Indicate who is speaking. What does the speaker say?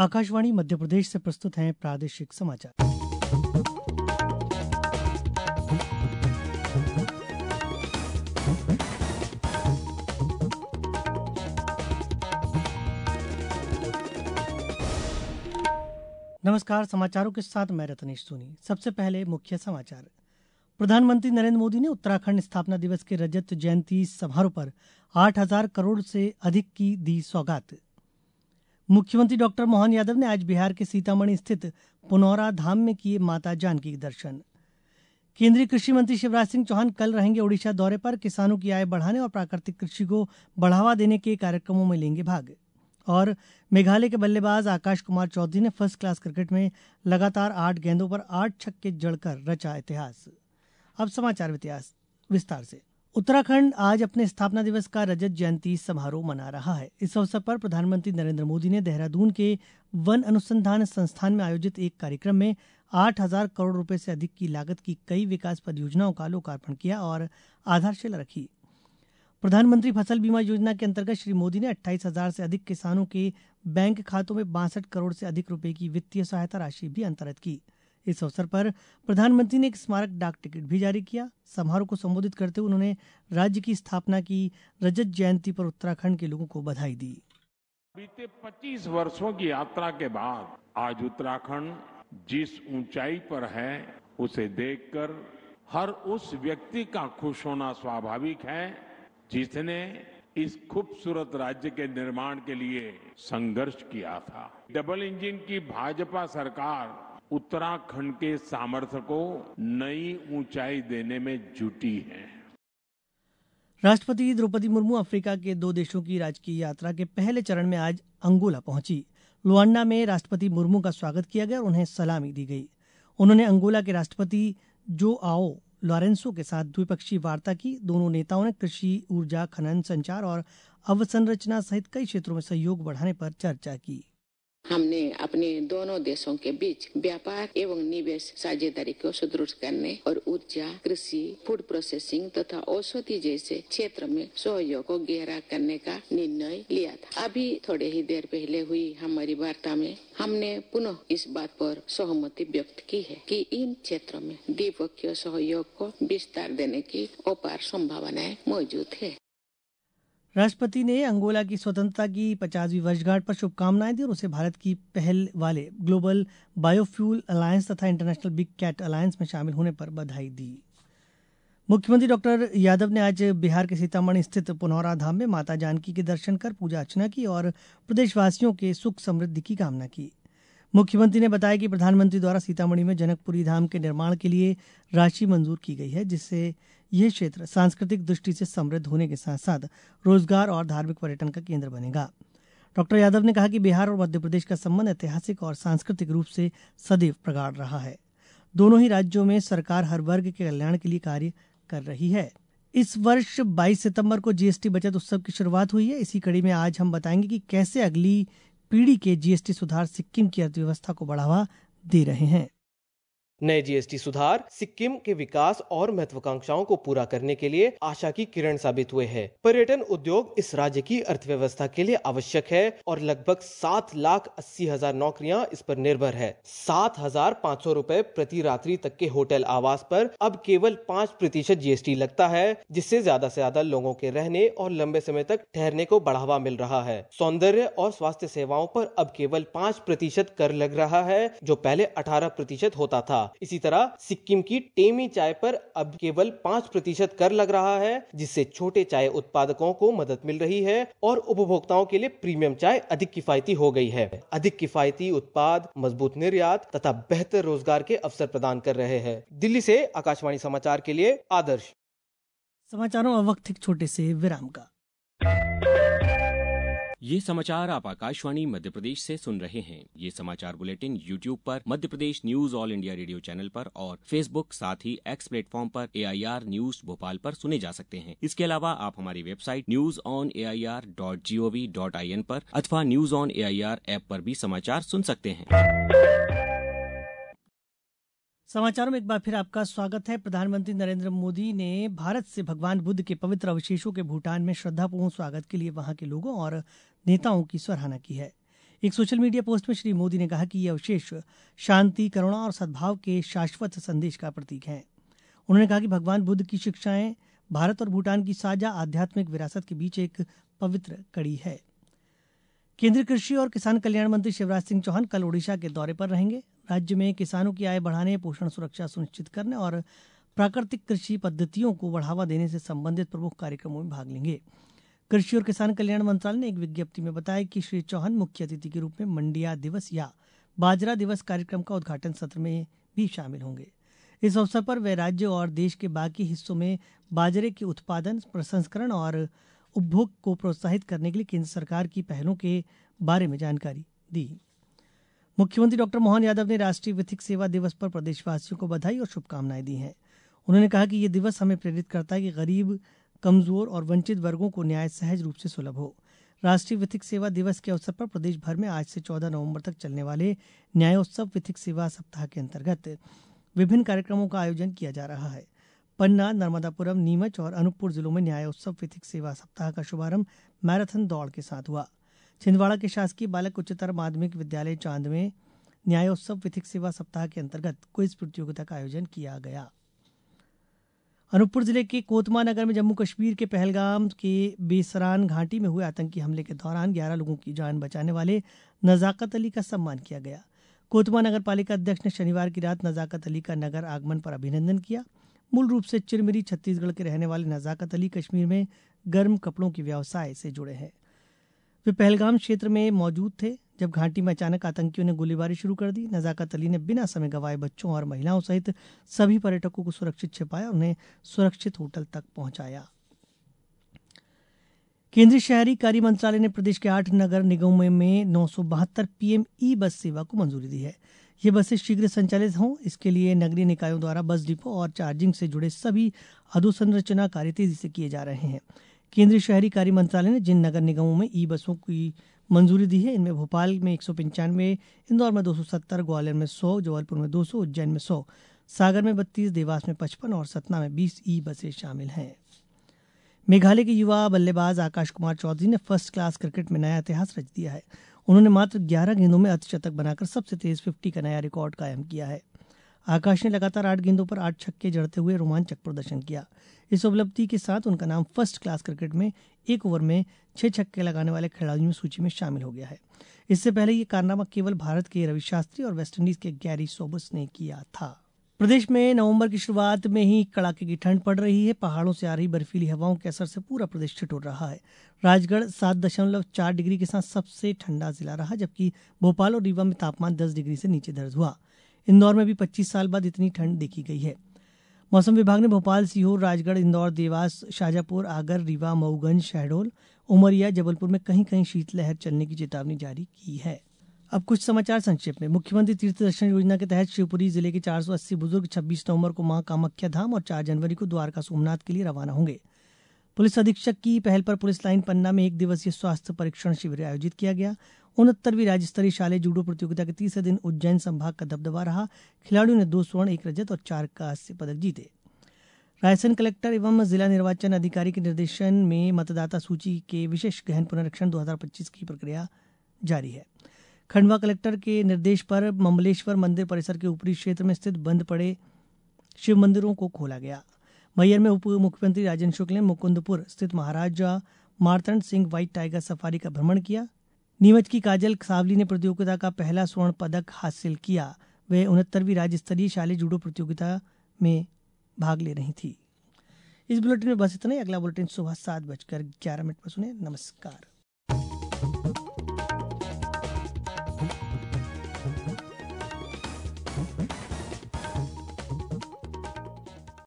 Speaker 1: आकाशवाणी मध्य प्रदेश से प्रस्तुत हैं प्रादेशिक समाचार। नमस्कार, समाचारों के साथ मैं रतनेश सोनी। सबसे पहले मुख्य समाचार। प्रधानमंत्री नरेंद्र मोदी ने उत्तराखंड स्थापना दिवस के रजत जयंती समारोह पर 8,000 करोड़ से अधिक की दी सौगात। मुख्यमंत्री डॉक्टर मोहन यादव ने आज बिहार के सीतामढ़ी स्थित पुनौरा धाम में किए माता जानकी के दर्शन। केंद्रीय कृषि मंत्री शिवराज सिंह चौहान कल रहेंगे ओडिशा दौरे पर। किसानों की आय बढ़ाने और प्राकृतिक कृषि को बढ़ावा देने के कार्यक्रमों में लेंगे भाग। और मेघालय के बल्लेबाज आकाश कुमार चौधरी ने फर्स्ट क्लास क्रिकेट में लगातार 8 गेंदों पर 8 छक्के जड़कर रचा इतिहास। अब समाचार विस्तार से। उत्तराखंड आज अपने स्थापना दिवस का रजत जयंती समारोह मना रहा है। इस अवसर पर प्रधानमंत्री नरेंद्र मोदी ने देहरादून के वन अनुसंधान संस्थान में आयोजित एक कार्यक्रम में 8,000 करोड़ रुपए से अधिक की लागत की कई विकास परियोजनाओं का लोकार्पण किया और आधारशिला रखी। प्रधानमंत्री फसल बीमा योजना के अंतर्गत श्री मोदी ने 28,000 से अधिक किसानों के बैंक खातों में 62 करोड़ से अधिक रुपए की वित्तीय सहायता राशि भी अंतरित की। इस अवसर पर प्रधानमंत्री ने एक स्मारक डाक टिकट भी जारी किया। समारोह को संबोधित करते हुए उन्होंने राज्य की स्थापना की रजत जयंती पर उत्तराखंड के लोगों को बधाई दी।
Speaker 2: बीते 25 वर्षों की यात्रा के बाद आज उत्तराखंड जिस ऊंचाई पर है उसे देखकर हर उस व्यक्ति का खुश होना स्वाभाविक है जिसने इस खूबसूरत राज्य के निर्माण के लिए संघर्ष किया था। डबल इंजन की भाजपा सरकार उत्तराखंड के सामर्थ्य को नई ऊंचाई देने में जुटी है।
Speaker 1: राष्ट्रपति द्रौपदी मुर्मू अफ्रीका के 2 देशों की राजकीय यात्रा के पहले चरण में आज अंगोला पहुंची। लुआंडा में राष्ट्रपति मुर्मू का स्वागत किया गया और उन्हें सलामी दी गई। उन्होंने अंगोला के राष्ट्रपति जोआओ लोरेंसो के साथ द्विपक्षीय वार्ता की। दोनों नेताओं ने कृषि, ऊर्जा, खनन, संचार और अवसंरचना सहित कई क्षेत्रों में सहयोग बढ़ाने पर चर्चा की।
Speaker 3: हमने अपने दोनों देशों के बीच व्यापार एवं निवेश साझेदारी को सुदृढ़ करने और ऊर्जा, कृषि, फूड प्रोसेसिंग तथा औषधि जैसे क्षेत्र में सहयोग को गहरा करने का निर्णय लिया था। अभी थोड़े ही देर पहले हुई हमारी वार्ता में हमने पुनः इस बात पर सहमति व्यक्त की है कि इन क्षेत्रों में द्विपक्षीय सहयोग को विस्तार देने की अपार संभावनाएं मौजूद है।
Speaker 1: राष्ट्रपति ने अंगोला की स्वतंत्रता की 50वीं वर्षगांठ पर शुभकामनाएं दी और उसे भारत की पहल वाले ग्लोबल बायोफ्यूल अलायंस तथा इंटरनेशनल बिग कैट अलायंस में शामिल होने पर बधाई दी। मुख्यमंत्री डॉक्टर यादव ने आज बिहार के सीतामढ़ी स्थित पुनौरा धाम में माता जानकी के दर्शन कर पूजा अर्चना की और प्रदेशवासियों के सुख समृद्धि की कामना की। मुख्यमंत्री ने बताया कि प्रधानमंत्री द्वारा सीतामढ़ी में जनकपुरी धाम के निर्माण के लिए राशि मंजूर की गई है, जिससे यह क्षेत्र सांस्कृतिक दृष्टि से समृद्ध होने के साथ साथ रोजगार और धार्मिक पर्यटन का केंद्र बनेगा। डॉक्टर यादव ने कहा कि बिहार और मध्य प्रदेश का संबंध ऐतिहासिक और सांस्कृतिक रूप से सदैव प्रगाढ़ रहा है। दोनों ही राज्यों में सरकार हर वर्ग के कल्याण के लिए कार्य कर रही है। इस वर्ष 22 सितंबर को जीएसटी बचत उत्सव की शुरुआत हुई है। इसी कड़ी में आज हम बताएंगे कि कैसे अगली पीढ़ी के जीएसटी सुधार सिक्किम की अर्थव्यवस्था को बढ़ावा दे रहे हैं।
Speaker 4: नए जीएसटी सुधार सिक्किम के विकास और महत्वाकांक्षाओं को पूरा करने के लिए आशा की किरण साबित हुए हैं। पर्यटन उद्योग इस राज्य की अर्थव्यवस्था के लिए आवश्यक है और लगभग 7,80,000 नौकरियां इस पर निर्भर है। 7,500 रुपए प्रति रात्रि तक के होटल आवास पर अब केवल 5% जीएसटी लगता है, जिससे ज्यादा से ज्यादा लोगों के रहने और लंबे समय तक ठहरने को बढ़ावा मिल रहा है। सौंदर्य और स्वास्थ्य सेवाओं पर अब केवल 5% कर लग रहा है, जो पहले 18% होता था। इसी तरह सिक्किम की टेमी चाय पर अब केवल 5% कर लग रहा है, जिससे छोटे चाय उत्पादकों को मदद मिल रही है और उपभोक्ताओं के लिए प्रीमियम चाय अधिक किफायती हो गई है। अधिक किफायती उत्पाद, मजबूत निर्यात तथा बेहतर रोजगार के अवसर प्रदान कर रहे हैं। दिल्ली से आकाशवाणी समाचार के लिए आदर्श।
Speaker 1: समाचारों अब वक्त एक छोटे से विराम का।
Speaker 5: ये समाचार आप आकाशवाणी मध्य प्रदेश से सुन रहे हैं। ये समाचार बुलेटिन YouTube पर Madhya Pradesh news all India radio channel पर और Facebook साथ ही X प्लेटफॉर्म पर AIR न्यूज भोपाल पर सुने जा सकते हैं। इसके अलावा आप हमारी वेबसाइट newsonair.gov.in पर अथवा न्यूज ऑन AIR ऐप पर भी समाचार सुन सकते हैं।
Speaker 1: समाचारों में एक बार फिर आपका स्वागत है। प्रधानमंत्री नरेंद्र मोदी ने भारत से भगवान बुद्ध के पवित्र अवशेषों के भूटान में श्रद्धापूर्ण स्वागत के लिए वहां के लोगों और नेताओं की सराहना की है। एक सोशल मीडिया पोस्ट में श्री मोदी ने कहा कि ये अवशेष शांति, करुणा और सद्भाव के शाश्वत संदेश का प्रतीक हैं। उन्होंने कहा कि भगवान बुद्ध की शिक्षाएं भारत और भूटान की साझा आध्यात्मिक विरासत के बीच एक पवित्र कड़ी है। केंद्रीय कृषि और किसान कल्याण मंत्री शिवराज सिंह चौहान कल ओडिशा के दौरे पर रहेंगे। राज्य में किसानों की आय बढ़ाने, पोषण सुरक्षा सुनिश्चित करने और प्राकृतिक कृषि पद्धतियों को बढ़ावा देने से संबंधित प्रमुख कार्यक्रमों में भाग लेंगे। कृषि और किसान कल्याण मंत्रालय ने एक विज्ञप्ति में बताया कि श्री चौहान मुख्य अतिथि के रूप में मंडिया दिवस या बाजरा दिवस कार्यक्रम का उद्घाटन सत्र में भी शामिल होंगे। इस अवसर पर वे राज्य और देश के बाकी हिस्सों में बाजरे के उत्पादन, प्रसंस्करण और उपभोग को प्रोत्साहित करने के लिए केंद्र सरकार की पहलों के बारे में जानकारी दी। मुख्यमंत्री डॉक्टर मोहन यादव ने राष्ट्रीय विधिक सेवा दिवस पर प्रदेशवासियों को बधाई और शुभकामनाएं दी हैं। उन्होंने कहा कि ये दिवस हमें प्रेरित करता है कि गरीब, कमजोर और वंचित वर्गों को न्याय सहज रूप से सुलभ हो। राष्ट्रीय विधिक सेवा दिवस के अवसर पर प्रदेश भर में आज से 14 नवंबर तक चलने वाले न्यायोत्सव विधिक सेवा सप्ताह के अंतर्गत विभिन्न कार्यक्रमों का आयोजन किया जा रहा है। पन्ना, नर्मदापुरम, नीमच और अनूपपुर जिलों में न्यायोत्सव विधिक सेवा सप्ताह का शुभारंभ मैराथन दौड़ के साथ हुआ। छिंदवाड़ा के शासकीय बालक उच्चतर माध्यमिक विद्यालय चांद में न्यायोत्सव विधिक सेवा सप्ताह के अंतर्गत क्विज प्रतियोगिता का आयोजन किया गया। अनूपपुर जिले के कोतमा नगर में जम्मू कश्मीर के पहलगाम के बेसरान घाटी में हुए आतंकी हमले के दौरान 11 लोगों की जान बचाने वाले नजाकत अली का सम्मान किया गया। कोतमा नगर पालिका अध्यक्ष ने शनिवार की रात नजाकत अली का नगर आगमन पर अभिनंदन किया। मूल रूप से चिरमिरी छत्तीसगढ़ के रहने वाले नजाकत अली कश्मीर में गर्म कपड़ों के व्यवसाय से जुड़े हैं। वे पहलगाम क्षेत्र में मौजूद थे जब घाटी में अचानक आतंकियों ने गोलीबारी शुरू कर दी। नजाकत अली ने बिना समय गंवाए बच्चों और महिलाओं सहित सभी पर्यटकों को सुरक्षित छिपाया और उन्हें सुरक्षित होटल तक पहुंचाया। केंद्रीय शहरी कार्य मंत्रालय ने प्रदेश के 8 नगर निगमों में 972 पीएम ई बस सेवा को मंजूरी दी है। ये बसें शीघ्र संचालित हों, इसके लिए नगरीय निकायों द्वारा बस डिपो और चार्जिंग से जुड़े सभी अधोसंरचना कार्य तेजी से किए जा रहे हैं। केंद्रीय शहरी कार्य मंत्रालय ने जिन नगर निगमों में ई बसों की मंजूरी दी है इनमें भोपाल में 195, इंदौर में 270, ग्वालियर में 100, जबलपुर में 200, उज्जैन में 100, सागर में 32, देवास में 55 और सतना में 20 ई बसें शामिल हैं। मेघालय के युवा बल्लेबाज आकाश कुमार चौधरी ने फर्स्ट क्लास क्रिकेट में नया इतिहास रच दिया है। उन्होंने मात्र 11 गेंदों में अर्धशतक बनाकर सबसे तेज 50 का नया रिकॉर्ड कायम किया है। आकाश ने लगातार 8 गेंदों पर 8 छक्के जड़ते हुए रोमांचक प्रदर्शन किया। इस उपलब्धि के साथ उनका नाम फर्स्ट क्लास क्रिकेट में 1 ओवर में 6 छक्के लगाने वाले खिलाड़ियों सूची में शामिल हो गया है। इससे पहले ये कारनामा केवल भारत के रवि शास्त्री और वेस्टइंडीज के गैरी सोबर्स ने किया था। प्रदेश में नवंबर की शुरुआत में ही कड़ाके की ठंड पड़ रही है। पहाड़ों से आ रही बर्फीली हवाओं के असर से पूरा प्रदेश ठिठुर रहा है। राजगढ़ 7.4 डिग्री के साथ सबसे ठंडा जिला रहा, जबकि भोपाल और रीवा में तापमान 10 डिग्री से नीचे दर्ज हुआ। इंदौर में भी 25 साल बाद इतनी ठंड देखी गई है। मौसम विभाग ने भोपाल, सीहोर, राजगढ़, इंदौर, देवास, शाजापुर, आगर, रीवा, मऊगंज, शहडोल, उमरिया, जबलपुर में कहीं कहीं शीतलहर चलने की चेतावनी जारी की है। अब कुछ समाचार संक्षेप में। मुख्यमंत्री तीर्थ दर्शन योजना के तहत शिवपुरी जिले के 480 बुजुर्ग 26 नवंबर को मां कामाख्या धाम और 4 जनवरी को द्वारका सोमनाथ के लिए रवाना होंगे। पुलिस अधीक्षक की पहल पर पुलिस लाइन पन्ना में 1 दिवसीय स्वास्थ्य परीक्षण शिविर आयोजित किया गया। 69वीं राज्य स्तरीय शालेय जूडो प्रतियोगिता के तीसरे दिन उज्जैन संभाग का दबदबा रहा। खिलाड़ियों ने 2 स्वर्ण, 1 रजत और 4 कांस्य पदक जीते। रायसेन कलेक्टर एवं जिला निर्वाचन अधिकारी के निर्देशन में मतदाता सूची के विशेष गहन पुनरीक्षण 2025 की प्रक्रिया जारी है। खंडवा कलेक्टर के निर्देश पर ममलेश्वर मंदिर परिसर के ऊपरी क्षेत्र में स्थित बंद पड़े शिव मंदिरों को खोला गया। मैहर में उप मुख्यमंत्री राजेंद्र शुक्ल ने मुकुंदपुर स्थित Maharaja Martand Singh white tiger safari का भ्रमण किया। नीमच की काजल सावली ने प्रतियोगिता का पहला स्वर्ण पदक हासिल किया। वे 69वीं राज्य स्तरीय शालेय जूडो प्रतियोगिता में भाग ले रही थी। इस बुलेटिन में बस इतना ही। अगला बुलेटिन सुबह 7:11 पर सुने। नमस्कार।